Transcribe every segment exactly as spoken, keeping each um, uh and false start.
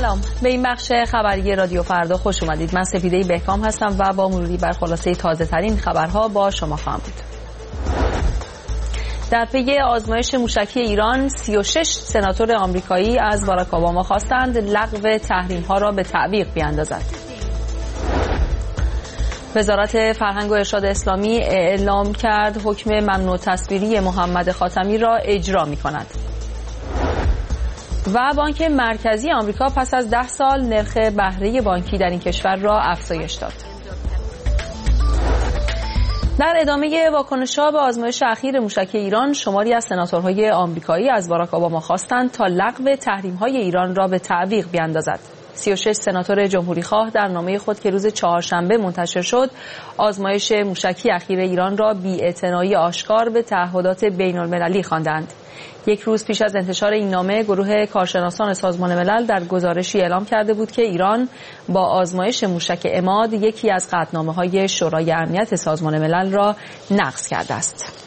سلام، به این بخش خبری رادیو فردا خوش اومدید. من سپیده بهکام هستم و با مروری بر خلاصه تازه ترین خبرها با شما خواهم بود. در پی آزمایش موشکی ایران، سی و شش سناتور آمریکایی از باراک اوباما خواستند لغو تحریم‌ها را به تعویق بیاندازد. وزارت فرهنگ و ارشاد اسلامی اعلام کرد حکم ممنوع تصویری محمد خاتمی را اجرا می‌کند. و بانک مرکزی آمریکا پس از ده سال نرخ بهره بانکی در این کشور را افزایش داد. در ادامه واکنش‌ها به آزمایش اخیر موشکی ایران، شماری از سناتورهای آمریکایی از باراک اوباما خواستند تا لغو تحریم‌های ایران را به تعویق بیاندازد. سی و شش سناتور جمهوریخواه در نامه خود که روز چهارشنبه منتشر شد، آزمایش موشکی اخیر ایران را بی‌اعتنایی آشکار به تعهدات بین‌المللی خواندند. یک روز پیش از انتشار این نامه، گروه کارشناسان سازمان ملل در گزارشی اعلام کرده بود که ایران با آزمایش موشک عماد یکی از قطعنامه‌های شورای امنیت سازمان ملل را نقض کرده است.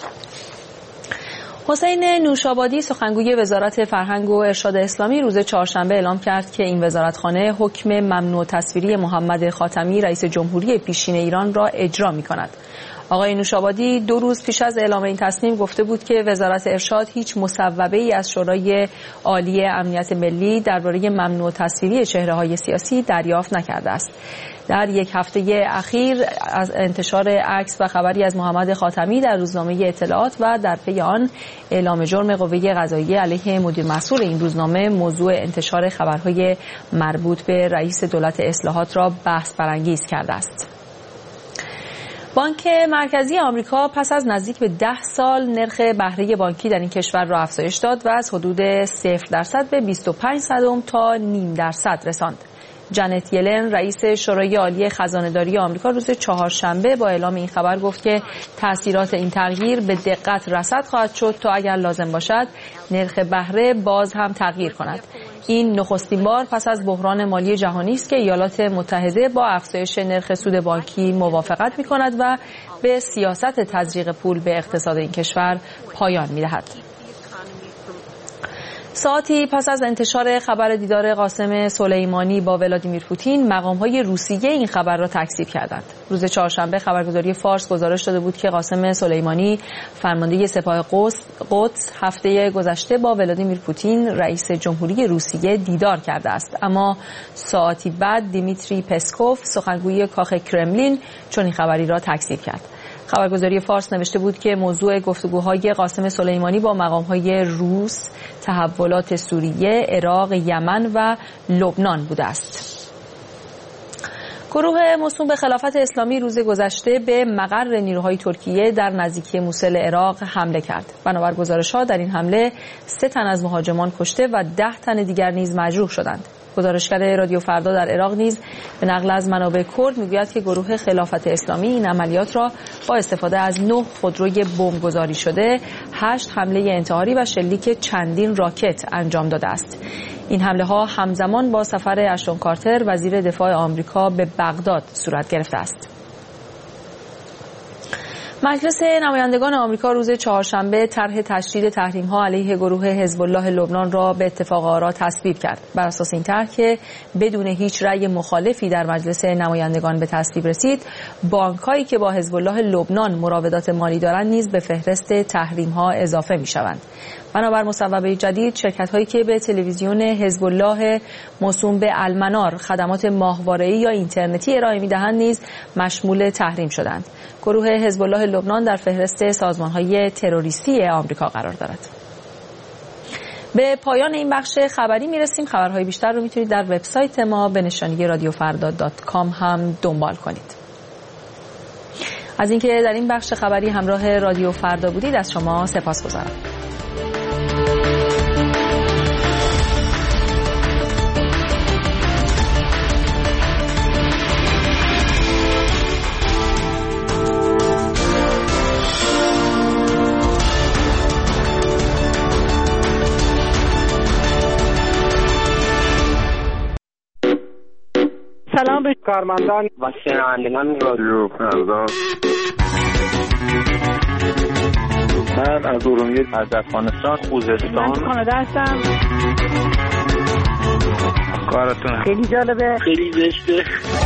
حسین نوشابادی، سخنگوی وزارت فرهنگ و ارشاد اسلامی، روز چهارشنبه اعلام کرد که این وزارتخانه حکم ممنوع تصویری محمد خاتمی رئیس جمهوری پیشین ایران را اجرا می‌کند. آقای نوشابادی دو روز پیش از اعلام این تصمیم گفته بود که وزارت ارشاد هیچ مصوبه‌ای از شورای عالی امنیت ملی درباره ممنوع تصویری چهره‌های سیاسی دریافت نکرده است. در یک هفته اخیر از انتشار عکس و خبری از محمد خاتمی در روزنامه اطلاعات و در پی آن اعلام جرم قوه قضاییه علیه مدیر مسئول این روزنامه، موضوع انتشار خبرهای مربوط به رئیس دولت اصلاحات را بحث برانگیز کرده است. بانک مرکزی آمریکا پس از نزدیک به ده سال نرخ بهره بانکی در این کشور را افزایش داد و از حدود صفر درصد به بیست و پنج صدم تا نیم درصد رساند. جنت یلن، رئیس شورای عالی خزانه‌داری آمریکا، روز چهارشنبه با اعلام این خبر گفت که تأثیرات این تغییر به دقت رصد خواهد شد تا اگر لازم باشد نرخ بهره باز هم تغییر کند. این نخستین بار پس از بحران مالی جهانی است که ایالات متحده با افزایش نرخ سود بانکی موافقت می‌کند و به سیاست تزریق پول به اقتصاد این کشور پایان می‌دهد. ساعتی پس از انتشار خبر دیدار قاسم سلیمانی با ولادیمیر پوتین، مقام‌های روسیه این خبر را تکذیب کردند. روز چهارشنبه خبرگزاری فارس گزارش داده بود که قاسم سلیمانی، فرمانده سپاه قدس، هفته گذشته با ولادیمیر پوتین، رئیس جمهوری روسیه، دیدار کرده است. اما ساعتی بعد دیمیتری پسکوف، سخنگوی کاخ کرملین، چنین خبری را تکذیب کرد. خبرگزاری فارس نوشته بود که موضوع گفتگوهای قاسم سلیمانی با مقام‌های روس، تحولات سوریه، عراق، یمن و لبنان بوده است. گروه موسوم به خلافت اسلامی روز گذشته به مقر نیروهای ترکیه در نزدیکی موصل عراق حمله کرد. بنابر گزارش‌ها در این حمله سه تن از مهاجمان کشته و ده تن دیگر نیز مجروح شدند. گزارشگر رادیو فردا در عراق نیز به نقل از منابع کرد میگوید که گروه خلافت اسلامی این عملیات را با استفاده از نه خودروی بمبگذاری شده، هشت حمله انتحاری و شلیک چندین راکت انجام داده است. این حمله ها همزمان با سفر اشتون کارتر، وزیر دفاع آمریکا، به بغداد صورت گرفته است. مجلس نمایندگان آمریکا روز چهارشنبه طرح تشدید تحریم‌ها علیه گروه حزب الله لبنان را به اتفاق آرا تصویب کرد. بر اساس این طرح که بدون هیچ رأی مخالفی در مجلس نمایندگان به تصویب رسید، بانک‌هایی که با حزب الله لبنان مراودات مالی دارند نیز به فهرست تحریم‌ها اضافه می‌شوند. بنابر مصوبه جدید، شرکت‌هایی که به تلویزیون حزب الله موسوم به المنار خدمات ماهواره‌ای یا اینترنتی ارائه می‌دهند نیز مشمول تحریم شدند. گروه حزب الله لبنان در فهرست سازمان‌های تروریستی آمریکا قرار دارد. به پایان این بخش خبری می‌رسیم. خبرهای بیشتر رو می‌تونید در وبسایت ما به نشانی رادیو فردا دات کام هم دنبال کنید. از اینکه در این بخش خبری همراه رادیو فردا بودید از شما سپاسگزارم. سلام به کارمندان و شنوندگان رادیو فردا. من از ارومیه، از افغانستان، خوزستان. من کانادا هستم. کارتون خیلی جالبه، خیلی زشته.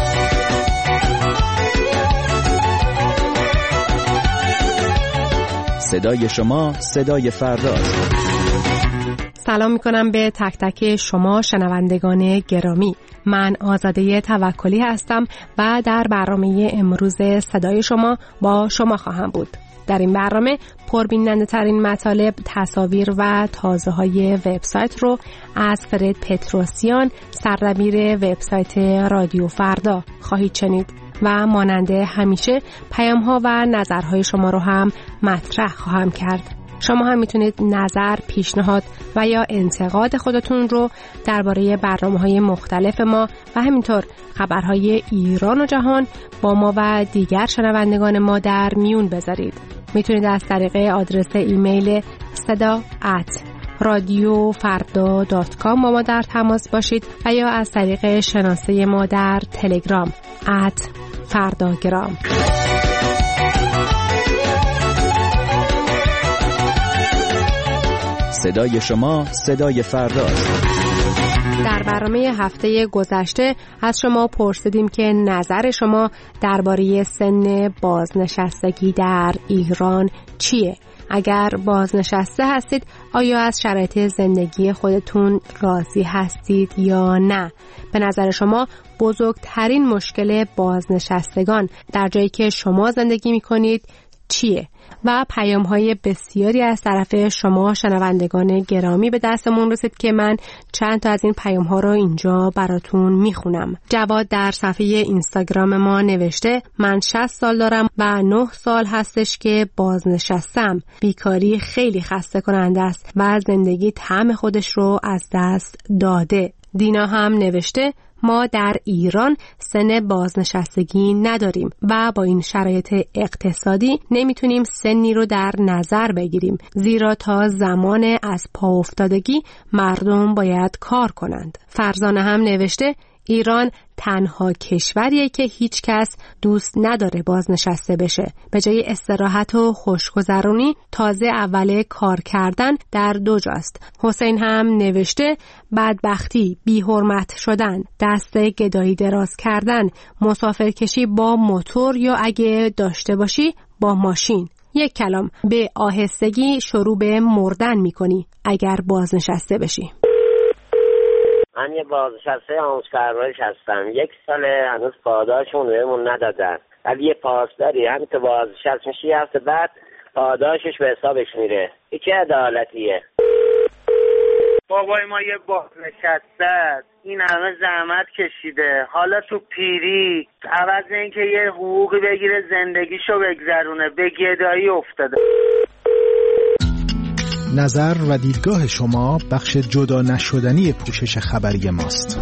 صدای شما صدای فرداست. سلام میکنم به تک تک شما شنوندگان گرامی. من آزاده توکلی هستم و در برنامه امروز صدای شما با شما خواهم بود. در این برنامه پربیننده ترین مطالب، تصاویر و تازه های وبسایت رو از فرد پتروسیان، سردبیر وبسایت رادیو فردا خواهید شنید و ماننده همیشه پیام ها و نظرهای شما رو هم مطرح خواهم کرد. شما هم میتونید نظر، پیشنهاد و یا انتقاد خودتون رو درباره برنامه‌های مختلف ما و همینطور خبرهای ایران و جهان با ما و دیگر شنوندگان ما در میون بذارید. میتونید از طریق آدرس ایمیل صدا ات رادیو فردا دات کام با ما در تماس باشید و یا از طریق شناسه ما در تلگرام ات فرداگرام. صدای شما صدای فرداست. در برنامه هفته گذشته از شما پرسیدیم که نظر شما درباره سن بازنشستگی در ایران چیه؟ اگر بازنشسته هستید آیا از شرایط زندگی خودتون راضی هستید یا نه؟ به نظر شما بزرگترین مشکل بازنشستگان در جایی که شما زندگی می‌کنید چیه؟ و پیام های بسیاری از طرف شما شنوندگان گرامی به دستمون رسید که من چند تا از این پیام ها رو اینجا براتون میخونم. جواد در صفحه اینستاگرام ما نوشته من شصت سال دارم و نه سال هستش که بازنشستم. بیکاری خیلی خسته کننده است و زندگی طعم خودش رو از دست داده. دینا هم نوشته ما در ایران سن بازنشستگی نداریم و با این شرایط اقتصادی نمیتونیم سنی رو در نظر بگیریم، زیرا تا زمان از پا افتادگی مردم باید کار کنند. فرزانه هم نوشته ایران تنها کشوریه که هیچ کس دوست نداره بازنشسته بشه. به جای استراحت و خوشگذرونی تازه اول کار کردن در دو جاست. حسین هم نوشته بدبختی، بی‌حرمت شدن، دست گدایی دراز کردن، مسافرکشی با موتور یا اگه داشته باشی با ماشین. یک کلام به آهستگی شروع به مردن میکنی اگر بازنشسته بشی. من یه بازنشسته آموزش پرورش هستم. یک ساله هنوز پاداشمون بهمون ندادن. ولی یه پاسداری همین تو بازنشست میشی هفته بعد پاداشش به حسابش میره. این چه عدالتیه؟ بابای ما یه بازنشسته است. این همه زحمت کشیده. حالا تو پیری عوض اینکه یه حقوقی بگیره زندگیشو بگذرونه به گدایی افتاده. نظر و دیدگاه شما بخش جدا نشدنی پوشش خبری ماست.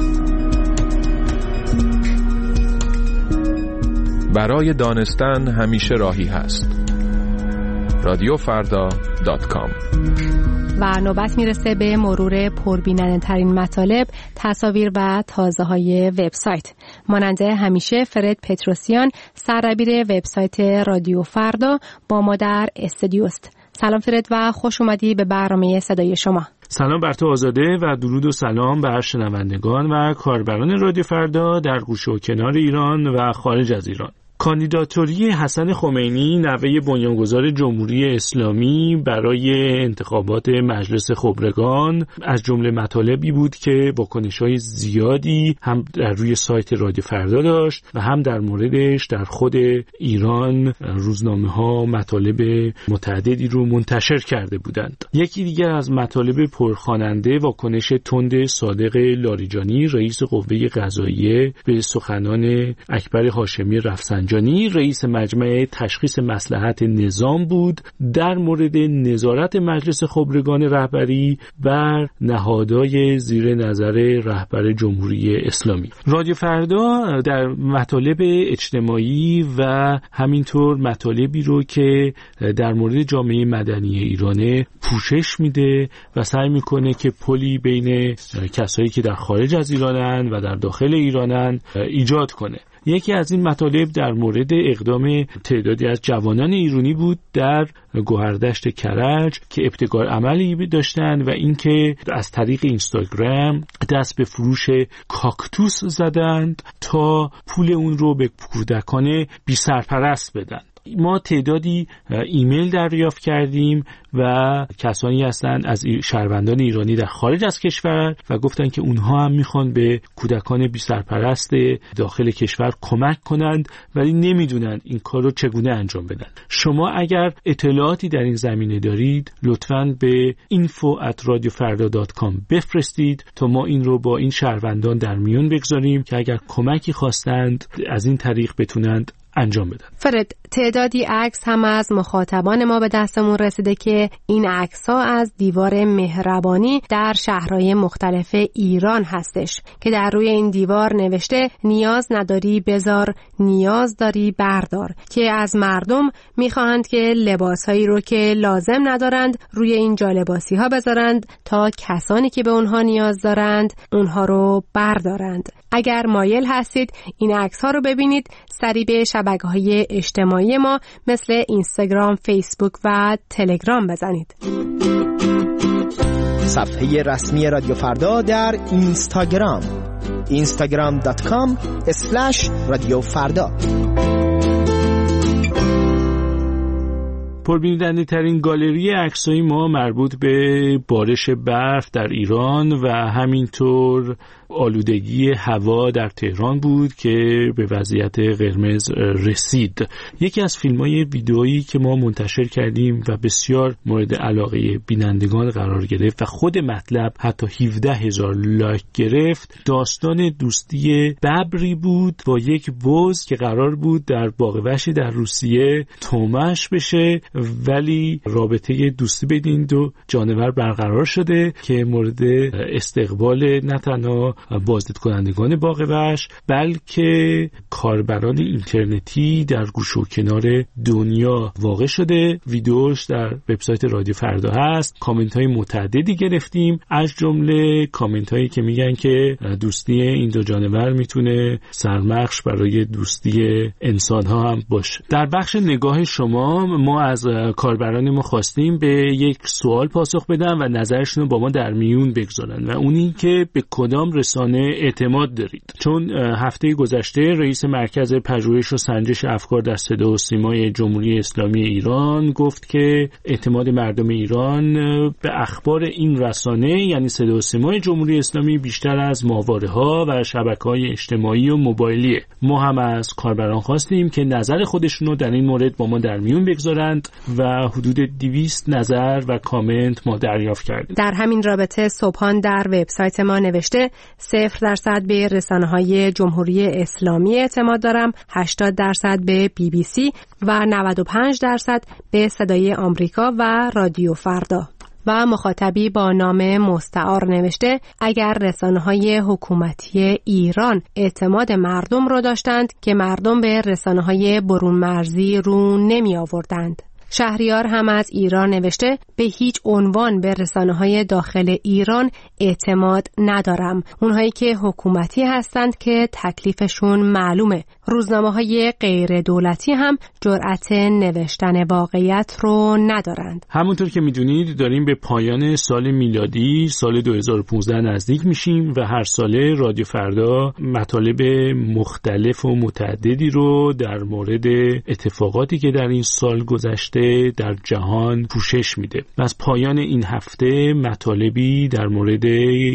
برای دانستن همیشه راهی هست. رادیو فردا دات کام. و نوبت میرسه به مرور پربیننده ترین مطالب، تصاویر و تازه های وبسایت. ماننده همیشه فرد پتروسیان، سردبیر وبسایت رادیو فردا با ما در استودیوست. سلام فرد و خوش اومدی به برنامه صدای شما. سلام بر تو آزاده و درود و سلام بر شنوندگان و کاربران رادیو فردا در گوشه و کنار ایران و خارج از ایران. کاندیداتوری حسن خمینی نوه بنیانگذار جمهوری اسلامی برای انتخابات مجلس خبرگان از جمله مطالبی بود که واکنش‌های زیادی هم در روی سایت رادیو فردا داشت و هم در موردش در خود ایران روزنامه‌ها مطالب متعددی رو منتشر کرده بودند. یکی دیگر از مطالب پرخواننده واکنش تند صادق لاریجانی رئیس قوه قضاییه به سخنان اکبر هاشمی رفسنجانی رئیس مجمع تشخیص مصلحت نظام بود در مورد نظارت مجلس خبرگان رهبری بر نهادهای زیر نظر رهبر جمهوری اسلامی. رادیو فردا در مطالب اجتماعی و همینطور مطالبی رو که در مورد جامعه مدنی ایرانه پوشش میده و سعی میکنه که پلی بین کسایی که در خارج از ایرانن و در داخل ایرانن ایجاد کنه. یکی از این مطالب در مورد اقدام تعدادی از جوانان ایرانی بود در گوهردشت کرج که ابتکار عملی داشتند و اینکه از طریق اینستاگرام دست به فروش کاکتوس زدند تا پول اون رو به کودکان بی سرپرست بدن. ما تعدادی ایمیل دریافت کردیم و کسانی هستند از شهروندان ایرانی در خارج از کشور و گفتن که اونها هم میخوان به کودکان بی سرپرست داخل کشور کمک کنند ولی نمیدونند این کار رو چگونه انجام بدن. شما اگر اطلاعاتی در این زمینه دارید لطفاً به اینفو ات رادیو فردا دات کام بفرستید تا ما این رو با این شهروندان در میون بگذاریم که اگر کمکی خواستند از این طریق بتونند انجام بدن. فرد، تعدادی عکس هم از مخاطبان ما به دستمون رسیده که این عکس‌ها از دیوار مهربانی در شهرهای مختلف ایران هستش که در روی این دیوار نوشته نیاز نداری بذار، نیاز داری بردار، که از مردم میخواهند که لباسهایی رو که لازم ندارند روی این جالباسی ها بذارند تا کسانی که به اونها نیاز دارند اونها رو بردارند. اگر مایل هستید این عکس ها رو ببینید، سریع به شبکه‌های اجتماعی ما مثل اینستاگرام، فیسبوک و تلگرام بزنید. صفحه رسمی رادیو فردا در اینستاگرام اینستاگرام دات کام اسلش رادیو فردا. پربیننده ترین گالری عکسای ما مربوط به بارش برف در ایران و همینطور آلودگی هوا در تهران بود که به وضعیت قرمز رسید. یکی از فیلم‌های ویدئویی که ما منتشر کردیم و بسیار مورد علاقه بینندگان قرار گرفت و خود مطلب حتی هفده هزار لایک گرفت، داستان دوستی ببری بود با یک بز که قرار بود در باغ وحشی در روسیه تومش بشه، ولی رابطه دوستی بین این دو جانور برقرار شده که مورد استقبال نه تنها بازدید کنندگان باغ وحش بلکه کاربران اینترنتی در گوشه و کنار دنیا واقع شده. ویدیوش در وبسایت رادیو فردا هست. کامنت های متعددی گرفتیم، از جمله کامنت هایی که میگن که دوستی این دو جانور میتونه سرمخش برای دوستی انسان ها هم باشه. در بخش نگاه شما ما از کاربران ما خواستیم به یک سوال پاسخ بدن و نظرشون رو با ما در میون بگذارن و اون این که به کدام رسانه اعتماد دارید. چون هفته گذشته رئیس مرکز پژوهش و سنجش افکار در صدا و سیمای جمهوری اسلامی ایران گفت که اعتماد مردم ایران به اخبار این رسانه یعنی صدا و سیمای جمهوری اسلامی بیشتر از ماهواره‌ها و شبکه‌های اجتماعی و موبایلیه. ما هم از کاربران خواستیم که نظر خودشون رو در این مورد با ما در میون بگذارند و حدود دویست نظر و کامنت ما دریافت کردیم. در همین رابطه صبحان در وبسایت ما نوشته صفر درصد به رسانه‌های جمهوری اسلامی اعتماد دارم، هشتاد درصد به بی بی سی و نود و پنج درصد به صدای آمریکا و رادیو فردا. و مخاطبی با نام مستعار نوشته اگر رسانه‌های حکومتی ایران اعتماد مردم رو داشتند که مردم به رسانه‌های برون مرزی رو نمی آوردند. شهریار هم از ایران نوشته به هیچ عنوان به رسانه‌های داخل ایران اعتماد ندارم. اونهایی که حکومتی هستند که تکلیفشون معلومه. روزنامه‌های غیر دولتی هم جرأت نوشتن واقعیت رو ندارند. همونطور که میدونید داریم به پایان سال میلادی سال دو هزار و پانزده نزدیک میشیم و هر ساله رادیو فردا مطالب مختلف و متعددی رو در مورد اتفاقاتی که در این سال گذشته در جهان پوشش میده. از پایان این هفته مطالبی در مورد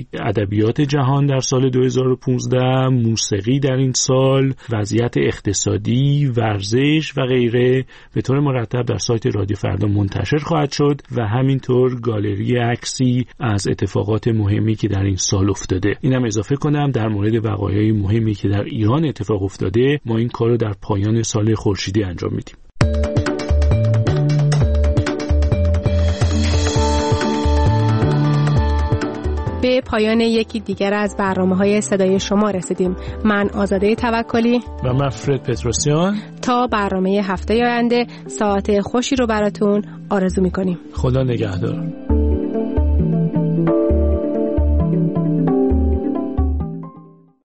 ادبیات جهان در سال دو هزار و پانزده، موسیقی در این سال، وضعیت اقتصادی، ورزش و غیره به طور مرتب در سایت رادیو فردا منتشر خواهد شد و همینطور گالری عکسی از اتفاقات مهمی که در این سال افتاده. اینم اضافه کنم در مورد وقایع مهمی که در ایران اتفاق افتاده ما این کارو در پایان سال خورشیدی انجام میدیم. به پایان یکی دیگر از برنامه‌های صدای شما رسیدیم. من آزاده توکلی و من فرد پتروسیان تا برنامه هفته آینده ساعت خوشی رو براتون آرزو می‌کنیم. خدا نگهدار.